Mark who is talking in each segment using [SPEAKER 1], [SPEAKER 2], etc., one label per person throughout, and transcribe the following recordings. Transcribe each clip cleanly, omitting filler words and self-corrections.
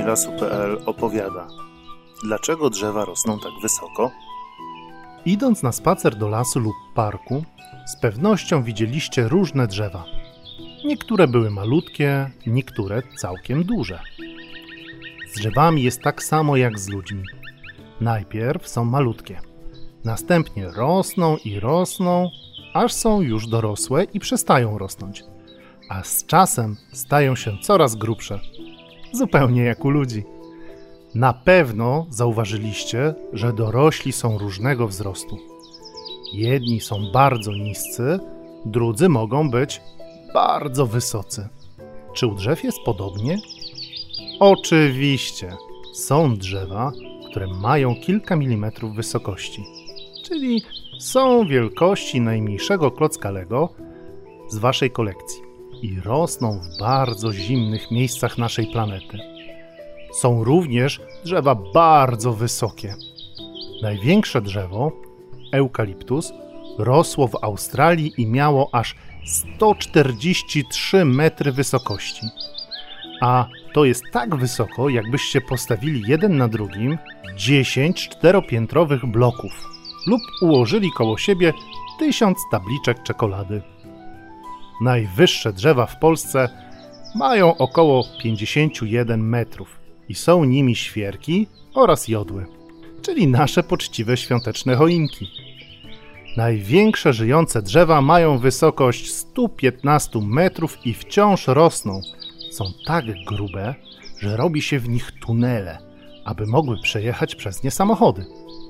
[SPEAKER 1] lasu.pl opowiada: dlaczego drzewa rosną tak wysoko?
[SPEAKER 2] Idąc na spacer do lasu lub parku, z pewnością widzieliście różne drzewa. Niektóre były malutkie, niektóre całkiem duże. Z drzewami jest tak samo jak z ludźmi. Najpierw są malutkie, następnie rosną i rosną, aż są już dorosłe i przestają rosnąć, a z czasem stają się coraz grubsze, zupełnie jak u ludzi. Na pewno zauważyliście, że dorośli są różnego wzrostu. Jedni są bardzo niscy, drudzy mogą być bardzo wysocy. Czy u drzew jest podobnie? Oczywiście, są drzewa, które mają kilka milimetrów wysokości, czyli są wielkości najmniejszego klocka Lego z waszej kolekcji i rosną w bardzo zimnych miejscach naszej planety. Są również drzewa bardzo wysokie. Największe drzewo, eukaliptus, rosło w Australii i miało aż 143 metry wysokości. A to jest tak wysoko, jakbyście postawili jeden na drugim 10 czteropiętrowych bloków lub ułożyli koło siebie 1000 tabliczek czekolady. Najwyższe drzewa w Polsce mają około 51 metrów i są nimi świerki oraz jodły, czyli nasze poczciwe świąteczne choinki. Największe żyjące drzewa mają wysokość 115 metrów i wciąż rosną. Są tak grube, że robi się w nich tunele, aby mogły przejechać przez nie samochody.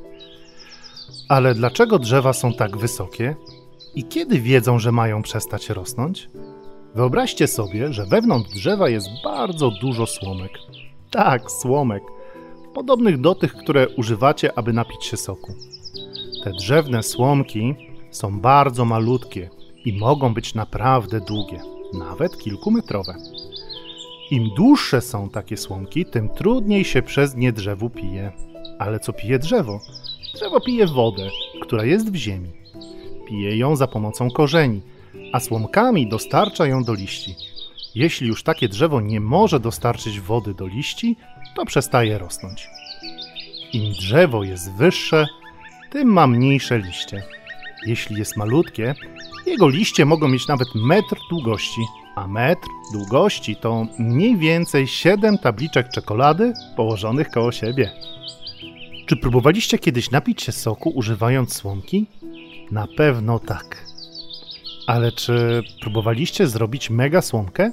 [SPEAKER 2] Ale dlaczego drzewa są tak wysokie i kiedy wiedzą, że mają przestać rosnąć? Wyobraźcie sobie, że wewnątrz drzewa jest bardzo dużo słomek. Tak, słomek, podobnych do tych, które używacie, aby napić się soku. Te drzewne słomki są bardzo malutkie i mogą być naprawdę długie, nawet kilkumetrowe. Im dłuższe są takie słomki, tym trudniej się przez nie drzewu pije. Ale co pije drzewo? Drzewo pije wodę, która jest w ziemi. Pije ją za pomocą korzeni, a słomkami dostarcza ją do liści. Jeśli już takie drzewo nie może dostarczyć wody do liści, to przestaje rosnąć. Im drzewo jest wyższe, tym ma mniejsze liście. Jeśli jest malutkie, jego liście mogą mieć nawet metr długości, a metr długości to mniej więcej 7 tabliczek czekolady położonych koło siebie. Czy próbowaliście kiedyś napić się soku używając słomki? Na pewno tak. Ale czy próbowaliście zrobić mega słomkę?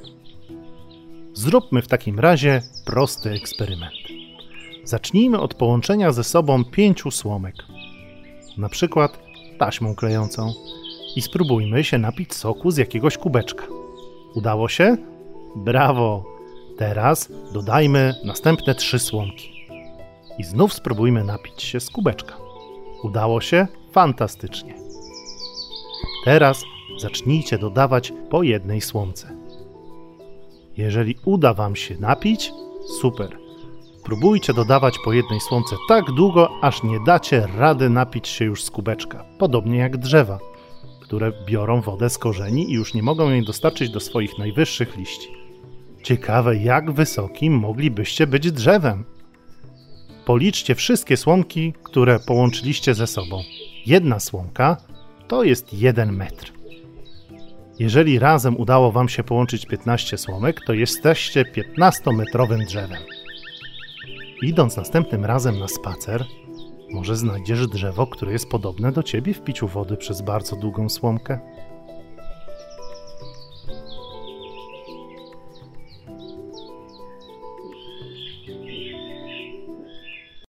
[SPEAKER 2] Zróbmy w takim razie prosty eksperyment. Zacznijmy od połączenia ze sobą 5 słomek, na przykład taśmą klejącą, i spróbujmy się napić soku z jakiegoś kubeczka. Udało się? Brawo! Teraz dodajmy następne 3 słomki i znów spróbujmy napić się z kubeczka. Udało się? Fantastycznie! Teraz zacznijcie dodawać po 1 słomce. Jeżeli uda wam się napić, super! Próbujcie dodawać po 1 słomce tak długo, aż nie dacie rady napić się już z kubeczka, podobnie jak drzewa, które biorą wodę z korzeni i już nie mogą jej dostarczyć do swoich najwyższych liści. Ciekawe, jak wysokim moglibyście być drzewem. Policzcie wszystkie słomki, które połączyliście ze sobą. 1 słomka to jest 1 metr. Jeżeli razem udało wam się połączyć 15 słomek, to jesteście 15-metrowym drzewem. Idąc następnym razem na spacer, może znajdziesz drzewo, które jest podobne do ciebie w piciu wody przez bardzo długą słomkę.